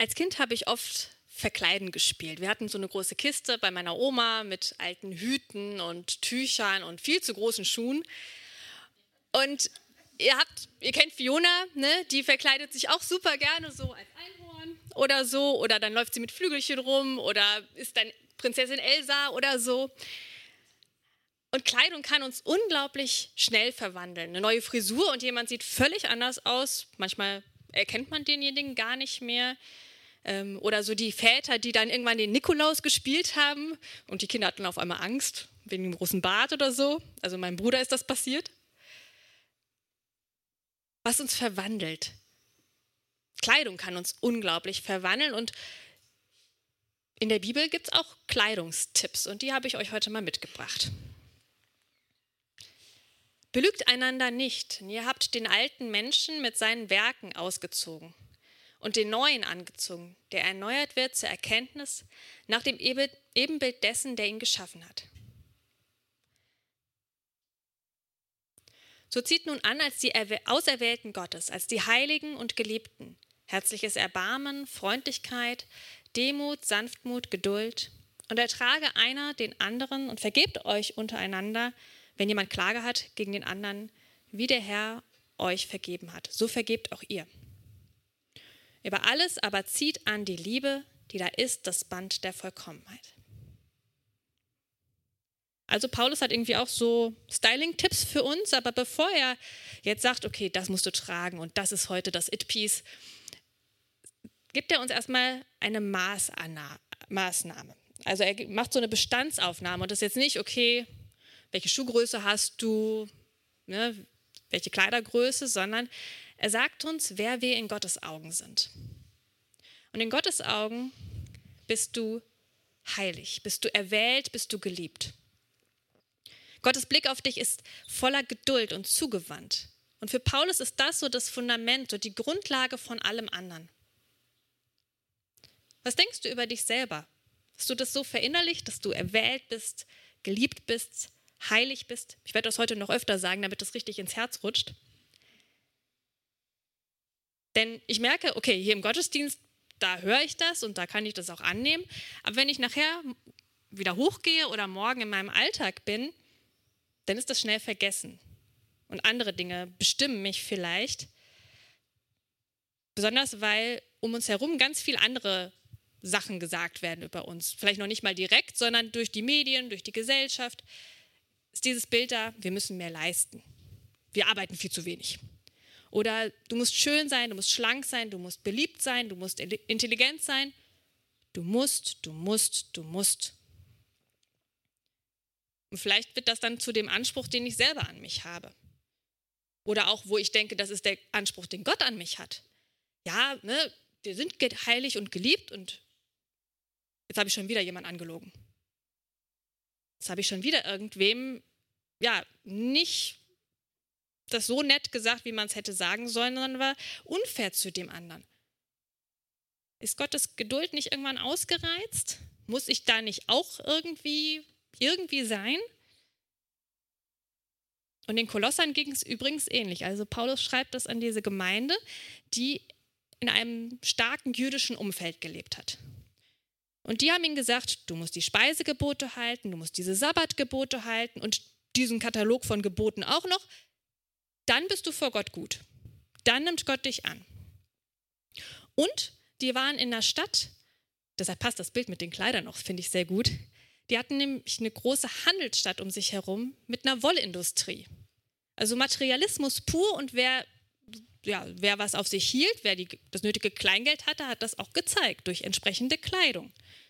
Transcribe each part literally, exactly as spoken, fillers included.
Als Kind habe ich oft Verkleiden gespielt. Wir hatten so eine große Kiste bei meiner Oma mit alten Hüten und Tüchern und viel zu großen Schuhen. Und ihr habt, ihr kennt Fiona, ne? Die verkleidet sich auch super gerne so als Einhorn oder so. Oder dann läuft sie mit Flügelchen rum oder ist dann Prinzessin Elsa oder so. Und Kleidung kann uns unglaublich schnell verwandeln. Eine neue Frisur und jemand sieht völlig anders aus. Manchmal erkennt man denjenigen gar nicht mehr. Ähm, oder so die Väter, die dann irgendwann den Nikolaus gespielt haben und die Kinder hatten auf einmal Angst wegen dem großen Bart oder so. Also meinem Bruder ist das passiert. Was uns verwandelt. Kleidung kann uns unglaublich verwandeln und in der Bibel gibt es auch Kleidungstipps und die habe ich euch heute mal mitgebracht. Belügt einander nicht, ihr habt den alten Menschen mit seinen Werken ausgezogen und den neuen angezogen, der erneuert wird zur Erkenntnis nach dem Ebenbild dessen, der ihn geschaffen hat. So zieht nun an als die Auserwählten Gottes, als die Heiligen und Geliebten, herzliches Erbarmen, Freundlichkeit, Demut, Sanftmut, Geduld und ertrage einer den anderen und vergebt euch untereinander, wenn jemand Klage hat gegen den anderen, wie der Herr euch vergeben hat. So vergebt auch ihr. Über alles aber zieht an die Liebe, die da ist, das Band der Vollkommenheit. Also Paulus hat irgendwie auch so Styling-Tipps für uns, aber bevor er jetzt sagt, okay, das musst du tragen und das ist heute das It-Piece, gibt er uns erstmal eine Maßanna- Maßnahme. Also er macht so eine Bestandsaufnahme und das ist jetzt nicht, okay, welche Schuhgröße hast du, ne, welche Kleidergröße, sondern er sagt uns, wer wir in Gottes Augen sind. Und in Gottes Augen bist du heilig, bist du erwählt, bist du geliebt. Gottes Blick auf dich ist voller Geduld und zugewandt. Und für Paulus ist das so das Fundament, so die Grundlage von allem anderen. Was denkst du über dich selber? Hast du das so verinnerlicht, dass du erwählt bist, geliebt bist, heilig bist? Ich werde das heute noch öfter sagen, damit das richtig ins Herz rutscht. Denn ich merke, okay, hier im Gottesdienst, da höre ich das und da kann ich das auch annehmen. Aber wenn ich nachher wieder hochgehe oder morgen in meinem Alltag bin, dann ist das schnell vergessen. Und andere Dinge bestimmen mich vielleicht. Besonders, weil um uns herum ganz viele andere Sachen gesagt werden über uns. Vielleicht noch nicht mal direkt, sondern durch die Medien, durch die Gesellschaft ist dieses Bild da, wir müssen mehr leisten. Wir arbeiten viel zu wenig. Oder du musst schön sein, du musst schlank sein, du musst beliebt sein, du musst intelligent sein. Du musst, du musst, du musst. Und vielleicht wird das dann zu dem Anspruch, den ich selber an mich habe. Oder auch, wo ich denke, das ist der Anspruch, den Gott an mich hat. Ja, ne, wir sind heilig und geliebt und jetzt habe ich schon wieder jemanden angelogen. Jetzt habe ich schon wieder irgendwem, ja, nicht das so nett gesagt, wie man es hätte sagen sollen, sondern war unfair zu dem anderen. Ist Gottes Geduld nicht irgendwann ausgereizt? Muss ich da nicht auch irgendwie, irgendwie sein? Und den Kolossern ging es übrigens ähnlich. Also Paulus schreibt das an diese Gemeinde, die in einem starken jüdischen Umfeld gelebt hat. Und die haben ihm gesagt, du musst die Speisegebote halten, du musst diese Sabbatgebote halten und diesen Katalog von Geboten auch noch. Dann bist du vor Gott gut. Dann nimmt Gott dich an. Und die waren in der Stadt, deshalb passt das Bild mit den Kleidern noch, finde ich sehr gut. Die hatten nämlich eine große Handelsstadt um sich herum mit einer Wollindustrie. Also Materialismus pur und wer, ja, wer was auf sich hielt, wer die, das nötige Kleingeld hatte, hat das auch gezeigt durch entsprechende Kleidung.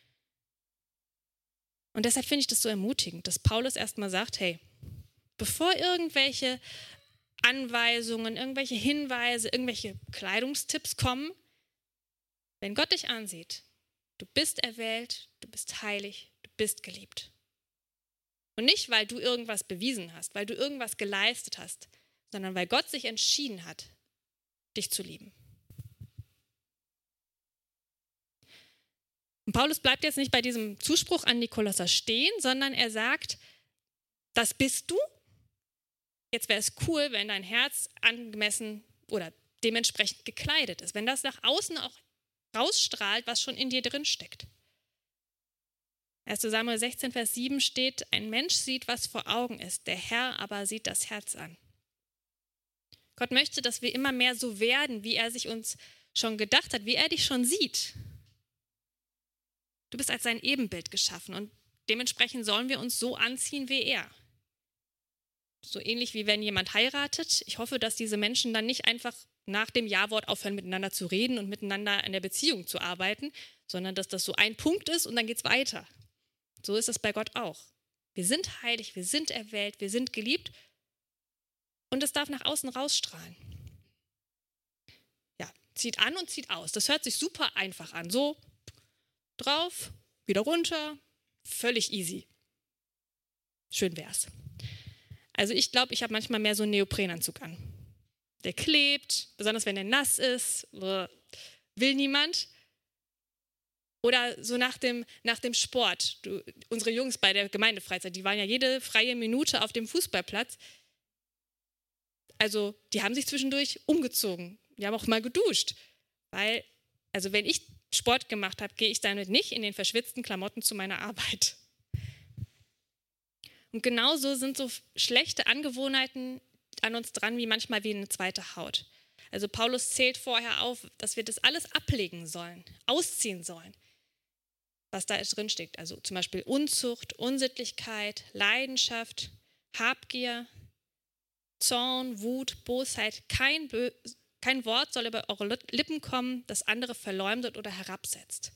Und deshalb finde ich das so ermutigend, dass Paulus erstmal sagt, hey, bevor irgendwelche Anweisungen, irgendwelche Hinweise, irgendwelche Kleidungstipps kommen, wenn Gott dich ansieht, du bist erwählt, du bist heilig, du bist geliebt. Und nicht, weil du irgendwas bewiesen hast, weil du irgendwas geleistet hast, sondern weil Gott sich entschieden hat, dich zu lieben. Und Paulus bleibt jetzt nicht bei diesem Zuspruch an die Kolosser stehen, sondern er sagt, das bist du. Jetzt wäre es cool, wenn dein Herz angemessen oder dementsprechend gekleidet ist, wenn das nach außen auch rausstrahlt, was schon in dir drin steckt. erster Samuel sechzehn, Vers sieben steht, ein Mensch sieht, was vor Augen ist, der Herr aber sieht das Herz an. Gott möchte, dass wir immer mehr so werden, wie er sich uns schon gedacht hat, wie er dich schon sieht. Du bist als sein Ebenbild geschaffen und dementsprechend sollen wir uns so anziehen wie er. So ähnlich wie wenn jemand heiratet. Ich hoffe, dass diese Menschen dann nicht einfach nach dem Ja-Wort aufhören, miteinander zu reden und miteinander an der Beziehung zu arbeiten, sondern dass das so ein Punkt ist und dann geht es weiter. So ist es bei Gott auch. Wir sind heilig, wir sind erwählt, wir sind geliebt und es darf nach außen rausstrahlen. Ja, zieht an und zieht aus. Das hört sich super einfach an. So, drauf, wieder runter, völlig easy. Schön wär's. Also ich glaube, ich habe manchmal mehr so einen Neoprenanzug an. Der klebt, besonders wenn der nass ist, will niemand. Oder so nach dem, nach dem Sport. Du, unsere Jungs bei der Gemeindefreizeit, die waren ja jede freie Minute auf dem Fußballplatz. Also die haben sich zwischendurch umgezogen. Die haben auch mal geduscht. Weil, also wenn ich Sport gemacht habe, gehe ich damit nicht in den verschwitzten Klamotten zu meiner Arbeit. Und genauso sind so schlechte Angewohnheiten an uns dran, wie manchmal wie eine zweite Haut. Also Paulus zählt vorher auf, dass wir das alles ablegen sollen, ausziehen sollen, was da drin steckt. Also zum Beispiel Unzucht, Unsittlichkeit, Leidenschaft, Habgier, Zorn, Wut, Bosheit. Kein, Bö- kein Wort soll über eure Lippen kommen, das andere verleumdet oder herabsetzt.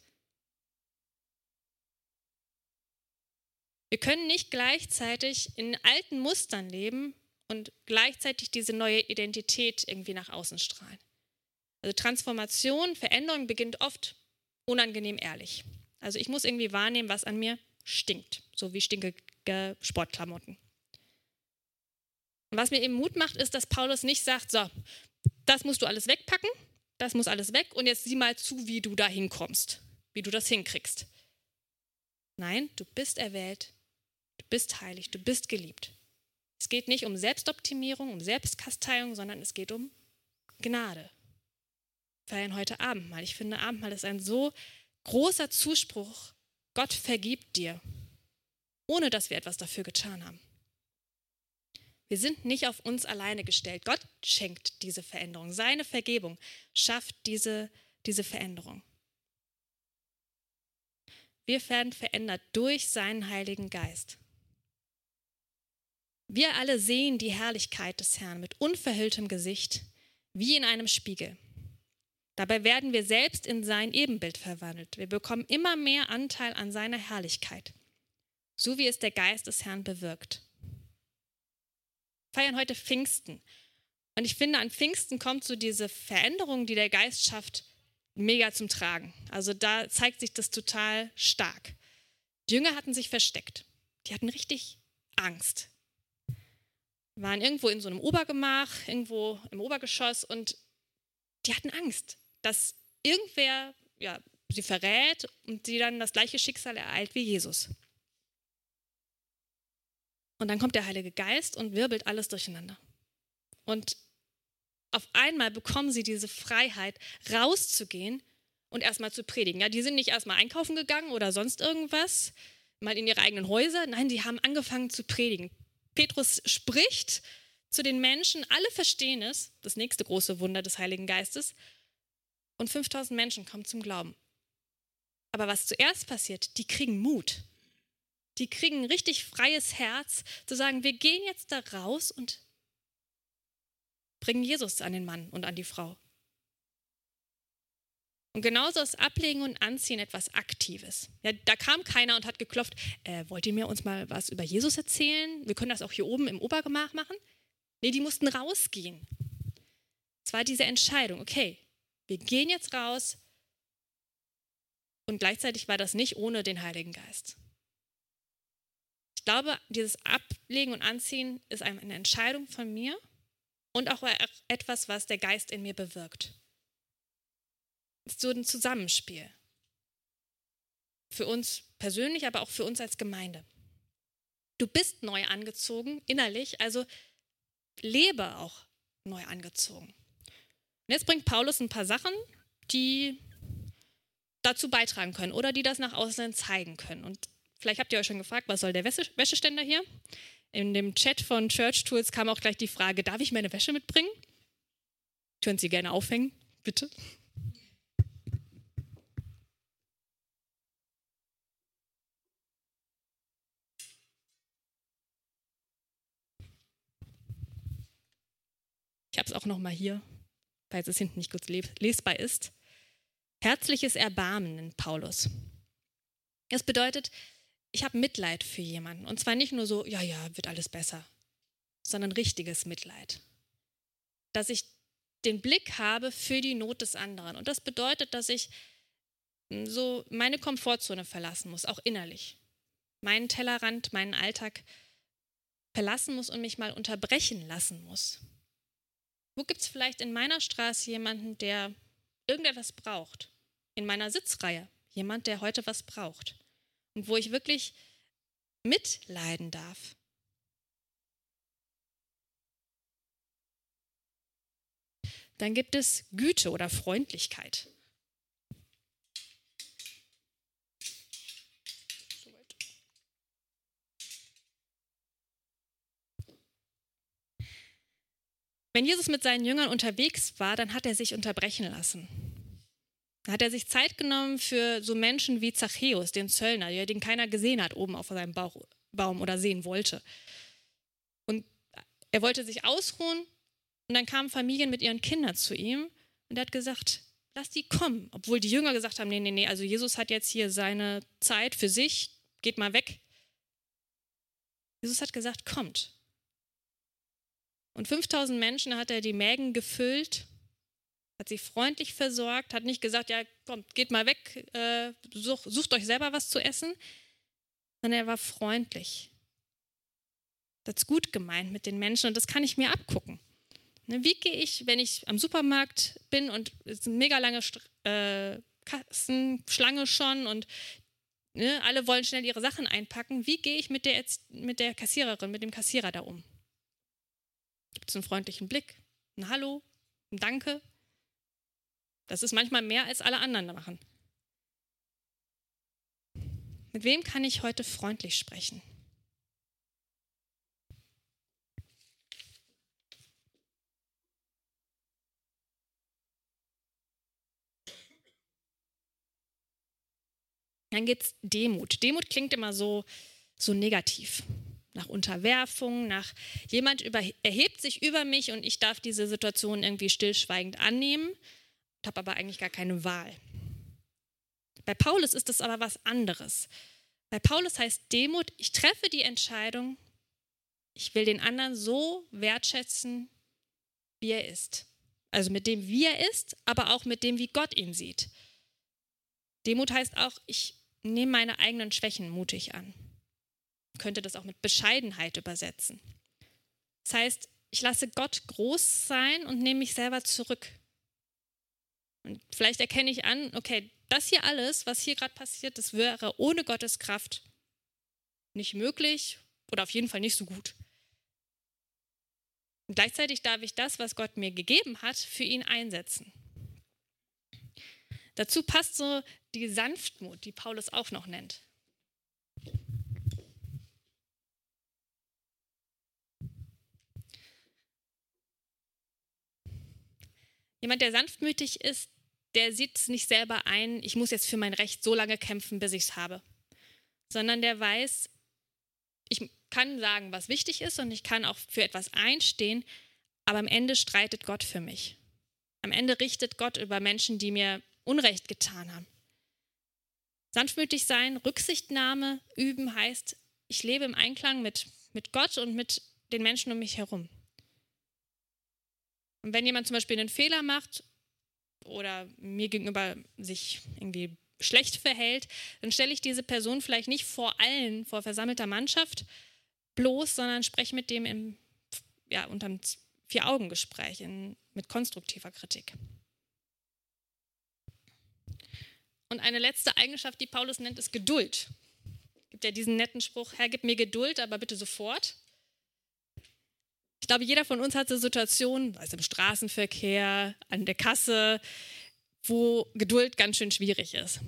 Wir können nicht gleichzeitig in alten Mustern leben und gleichzeitig diese neue Identität irgendwie nach außen strahlen. Also Transformation, Veränderung beginnt oft unangenehm ehrlich. Also ich muss irgendwie wahrnehmen, was an mir stinkt, so wie stinkige Sportklamotten. Und was mir eben Mut macht, ist, dass Paulus nicht sagt, so, das musst du alles wegpacken, das muss alles weg und jetzt sieh mal zu, wie du da hinkommst, wie du das hinkriegst. Nein, du bist erwählt, du bist heilig, du bist geliebt. Es geht nicht um Selbstoptimierung, um Selbstkasteiung, sondern es geht um Gnade. Wir feiern heute Abendmahl. Ich finde, Abendmahl ist ein so großer Zuspruch. Gott vergibt dir, ohne dass wir etwas dafür getan haben. Wir sind nicht auf uns alleine gestellt. Gott schenkt diese Veränderung. Seine Vergebung schafft diese, diese Veränderung. Wir werden verändert durch seinen Heiligen Geist. Wir alle sehen die Herrlichkeit des Herrn mit unverhülltem Gesicht, wie in einem Spiegel. Dabei werden wir selbst in sein Ebenbild verwandelt. Wir bekommen immer mehr Anteil an seiner Herrlichkeit, so wie es der Geist des Herrn bewirkt. Wir feiern heute Pfingsten. Und ich finde, an Pfingsten kommt so diese Veränderung, die der Geist schafft, mega zum Tragen. Also da zeigt sich das total stark. Die Jünger hatten sich versteckt. Die hatten richtig Angst. Waren irgendwo in so einem Obergemach, irgendwo im Obergeschoss und die hatten Angst, dass irgendwer ja, sie verrät und sie dann das gleiche Schicksal ereilt wie Jesus. Und dann kommt der Heilige Geist und wirbelt alles durcheinander. Und auf einmal bekommen sie diese Freiheit, rauszugehen und erstmal zu predigen. Ja, die sind nicht erstmal einkaufen gegangen oder sonst irgendwas, mal in ihre eigenen Häuser. Nein, die haben angefangen zu predigen. Petrus spricht zu den Menschen, alle verstehen es, das nächste große Wunder des Heiligen Geistes, und fünftausend Menschen kommen zum Glauben. Aber was zuerst passiert, die kriegen Mut. Die kriegen ein richtig freies Herz, zu sagen, wir gehen jetzt da raus und bringen Jesus an den Mann und an die Frau. Und genauso ist Ablegen und Anziehen etwas Aktives. Ja, da kam keiner und hat geklopft, äh, wollt ihr mir uns mal was über Jesus erzählen? Wir können das auch hier oben im Obergemach machen. Nee, die mussten rausgehen. Es war diese Entscheidung, okay, wir gehen jetzt raus und gleichzeitig war das nicht ohne den Heiligen Geist. Ich glaube, dieses Ablegen und Anziehen ist eine Entscheidung von mir und auch etwas, was der Geist in mir bewirkt. Es ist so ein Zusammenspiel. Für uns persönlich, aber auch für uns als Gemeinde. Du bist neu angezogen, innerlich, also lebe auch neu angezogen. Und jetzt bringt Paulus ein paar Sachen, die dazu beitragen können oder die das nach außen zeigen können. Und vielleicht habt ihr euch schon gefragt, was soll der Wäsche- Wäscheständer hier? In dem Chat von Church Tools kam auch gleich die Frage, darf ich meine Wäsche mitbringen? Können Sie gerne aufhängen, bitte. Ich habe es auch noch mal hier, falls es hinten nicht kurz lesbar ist. Herzliches Erbarmen nennt Paulus. Das bedeutet, ich habe Mitleid für jemanden. Und zwar nicht nur so, ja, ja, wird alles besser, sondern richtiges Mitleid. Dass ich den Blick habe für die Not des anderen. Und das bedeutet, dass ich so meine Komfortzone verlassen muss, auch innerlich. Meinen Tellerrand, meinen Alltag verlassen muss und mich mal unterbrechen lassen muss. Wo gibt es vielleicht in meiner Straße jemanden, der irgendetwas braucht? In meiner Sitzreihe jemand, der heute was braucht. Und wo ich wirklich mitleiden darf. Dann gibt es Güte oder Freundlichkeit. Wenn Jesus mit seinen Jüngern unterwegs war, dann hat er sich unterbrechen lassen. Dann hat er sich Zeit genommen für so Menschen wie Zachäus, den Zöllner, den keiner gesehen hat oben auf seinem Bauch, Baum oder sehen wollte. Und er wollte sich ausruhen und dann kamen Familien mit ihren Kindern zu ihm und er hat gesagt, lass die kommen. Obwohl die Jünger gesagt haben, nee, nee, nee, also Jesus hat jetzt hier seine Zeit für sich, geht mal weg. Jesus hat gesagt, kommt. Und fünftausend Menschen hat er die Mägen gefüllt, hat sie freundlich versorgt, hat nicht gesagt, ja, kommt, geht mal weg, äh, such, sucht euch selber was zu essen, sondern er war freundlich. Das ist gut gemeint mit den Menschen und das kann ich mir abgucken. Ne, wie gehe ich, wenn ich am Supermarkt bin und es ist eine mega lange äh, Kassenschlange schon und ne, alle wollen schnell ihre Sachen einpacken, wie gehe ich mit der, mit der Kassiererin, mit dem Kassierer da um? Gibt es einen freundlichen Blick, ein Hallo, ein Danke? Das ist manchmal mehr, als alle anderen machen. Mit wem kann ich heute freundlich sprechen? Dann gibt es Demut. Demut klingt immer so, so negativ. Nach Unterwerfung, nach jemand über, erhebt sich über mich und ich darf diese Situation irgendwie stillschweigend annehmen, habe aber eigentlich gar keine Wahl. Bei Paulus ist es aber was anderes. Bei Paulus heißt Demut, ich treffe die Entscheidung, ich will den anderen so wertschätzen, wie er ist. Also mit dem, wie er ist, aber auch mit dem, wie Gott ihn sieht. Demut heißt auch, ich nehme meine eigenen Schwächen mutig an. Man könnte das auch mit Bescheidenheit übersetzen. Das heißt, ich lasse Gott groß sein und nehme mich selber zurück. Und vielleicht erkenne ich an, okay, das hier alles, was hier gerade passiert, das wäre ohne Gottes Kraft nicht möglich oder auf jeden Fall nicht so gut. Und gleichzeitig darf ich das, was Gott mir gegeben hat, für ihn einsetzen. Dazu passt so die Sanftmut, die Paulus auch noch nennt. Jemand, der sanftmütig ist, der sieht es nicht selber ein, ich muss jetzt für mein Recht so lange kämpfen, bis ich es habe. Sondern der weiß, ich kann sagen, was wichtig ist und ich kann auch für etwas einstehen, aber am Ende streitet Gott für mich. Am Ende richtet Gott über Menschen, die mir Unrecht getan haben. Sanftmütig sein, Rücksichtnahme üben heißt, ich lebe im Einklang mit, mit Gott und mit den Menschen um mich herum. Und wenn jemand zum Beispiel einen Fehler macht oder mir gegenüber sich irgendwie schlecht verhält, dann stelle ich diese Person vielleicht nicht vor allen, vor versammelter Mannschaft bloß, sondern spreche mit dem im, ja, unterm Vier-Augen-Gespräch in, mit konstruktiver Kritik. Und eine letzte Eigenschaft, die Paulus nennt, ist Geduld. Es gibt ja diesen netten Spruch, Herr, gib mir Geduld, aber bitte sofort. Ich glaube, jeder von uns hat so Situationen, also im Straßenverkehr, an der Kasse, wo Geduld ganz schön schwierig ist.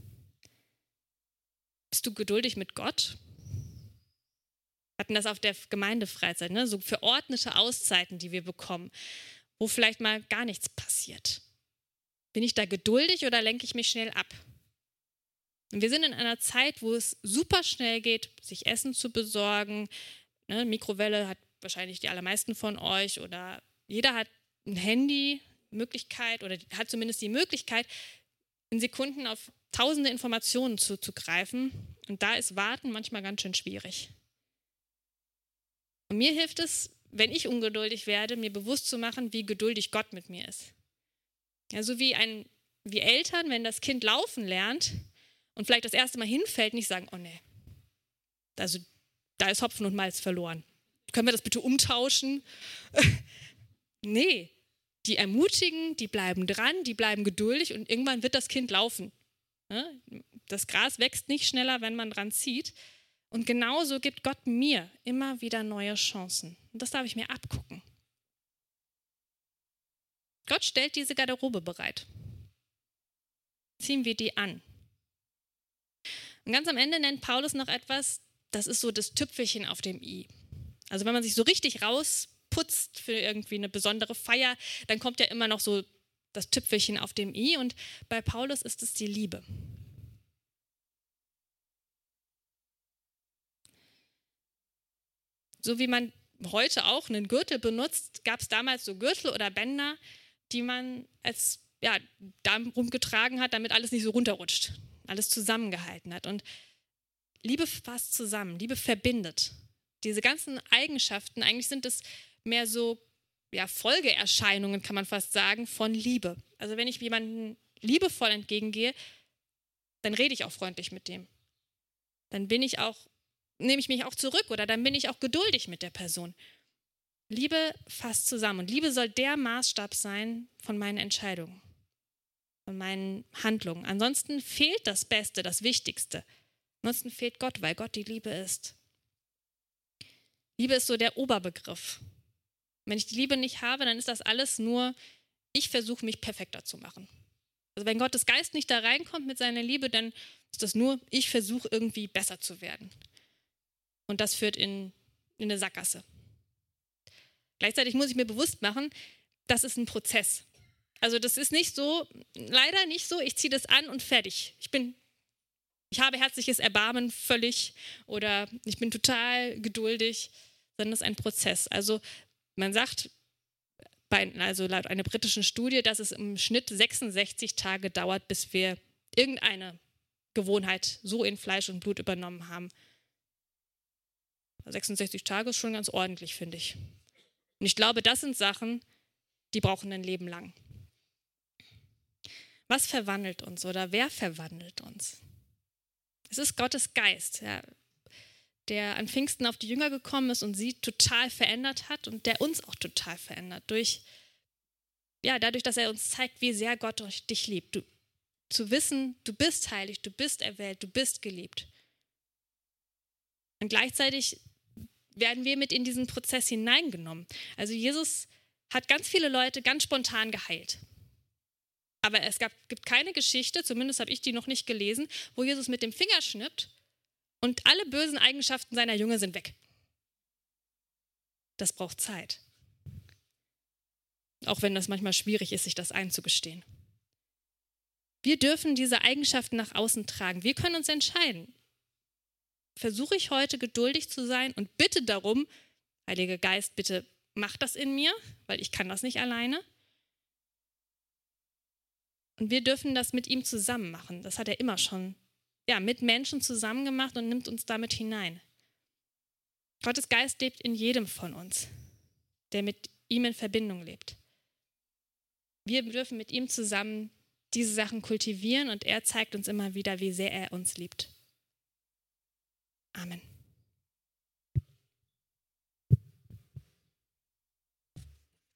Bist du geduldig mit Gott? Wir hatten das auf der Gemeindefreizeit, ne? So verordnete Auszeiten, die wir bekommen, wo vielleicht mal gar nichts passiert. Bin ich da geduldig oder lenke ich mich schnell ab? Und wir sind in einer Zeit, wo es super schnell geht, sich Essen zu besorgen. Ne? Mikrowelle hat wahrscheinlich die allermeisten von euch oder jeder hat ein Handy, Möglichkeit oder hat zumindest die Möglichkeit, in Sekunden auf tausende Informationen zuzugreifen. Und da ist Warten manchmal ganz schön schwierig. Und mir hilft es, wenn ich ungeduldig werde, mir bewusst zu machen, wie geduldig Gott mit mir ist. Ja, so wie, ein, wie Eltern, wenn das Kind laufen lernt und vielleicht das erste Mal hinfällt, nicht sagen, oh nee, also, da ist Hopfen und Malz verloren. Können wir das bitte umtauschen? Nee, die ermutigen, die bleiben dran, die bleiben geduldig und irgendwann wird das Kind laufen. Das Gras wächst nicht schneller, wenn man dran zieht. Und genauso gibt Gott mir immer wieder neue Chancen. Und das darf ich mir abgucken. Gott stellt diese Garderobe bereit. Ziehen wir die an. Und ganz am Ende nennt Paulus noch etwas, das ist so das Tüpfelchen auf dem i. Also wenn man sich so richtig rausputzt für irgendwie eine besondere Feier, dann kommt ja immer noch so das Tüpfelchen auf dem i. Und bei Paulus ist es die Liebe. So wie man heute auch einen Gürtel benutzt, gab es damals so Gürtel oder Bänder, die man als ja, Damen rumgetragen hat, damit alles nicht so runterrutscht, alles zusammengehalten hat. Und Liebe fasst zusammen, Liebe verbindet. Diese ganzen Eigenschaften, eigentlich sind es mehr so ja, Folgeerscheinungen, kann man fast sagen, von Liebe. Also wenn ich jemandem liebevoll entgegengehe, dann rede ich auch freundlich mit dem. Dann bin ich auch, nehme ich mich auch zurück oder dann bin ich auch geduldig mit der Person. Liebe fasst zusammen und Liebe soll der Maßstab sein von meinen Entscheidungen, von meinen Handlungen. Ansonsten fehlt das Beste, das Wichtigste. Ansonsten fehlt Gott, weil Gott die Liebe ist. Liebe ist so der Oberbegriff. Wenn ich die Liebe nicht habe, dann ist das alles nur, ich versuche mich perfekter zu machen. Also wenn Gottes Geist nicht da reinkommt mit seiner Liebe, dann ist das nur, ich versuche irgendwie besser zu werden. Und das führt in, in eine Sackgasse. Gleichzeitig muss ich mir bewusst machen, das ist ein Prozess. Also das ist nicht so, leider nicht so, ich ziehe das an und fertig. Ich bin, ich habe herzliches Erbarmen völlig oder ich bin total geduldig, sondern es ist ein Prozess. Also man sagt, bei, also laut einer britischen Studie, dass es im Schnitt sechsundsechzig Tage dauert, bis wir irgendeine Gewohnheit so in Fleisch und Blut übernommen haben. sechsundsechzig Tage ist schon ganz ordentlich, finde ich. Und ich glaube, das sind Sachen, die brauchen ein Leben lang. Was verwandelt uns oder wer verwandelt uns? Es ist Gottes Geist, ja, der an Pfingsten auf die Jünger gekommen ist und sie total verändert hat und der uns auch total verändert. Durch, ja, dadurch, dass er uns zeigt, wie sehr Gott dich liebt. Du, zu wissen, du bist heilig, du bist erwählt, du bist geliebt. Und gleichzeitig werden wir mit in diesen Prozess hineingenommen. Also Jesus hat ganz viele Leute ganz spontan geheilt. Aber es gab, gibt keine Geschichte, zumindest habe ich die noch nicht gelesen, wo Jesus mit dem Finger schnippt und alle bösen Eigenschaften seiner Jünger sind weg. Das braucht Zeit. Auch wenn das manchmal schwierig ist, sich das einzugestehen. Wir dürfen diese Eigenschaften nach außen tragen. Wir können uns entscheiden. Versuche ich heute geduldig zu sein und bitte darum, Heiliger Geist, bitte mach das in mir, weil ich kann das nicht alleine. Und wir dürfen das mit ihm zusammen machen. Das hat er immer schon ja, mit Menschen zusammen gemacht und nimmt uns damit hinein. Gottes Geist lebt in jedem von uns, der mit ihm in Verbindung lebt. Wir dürfen mit ihm zusammen diese Sachen kultivieren und er zeigt uns immer wieder, wie sehr er uns liebt. Amen.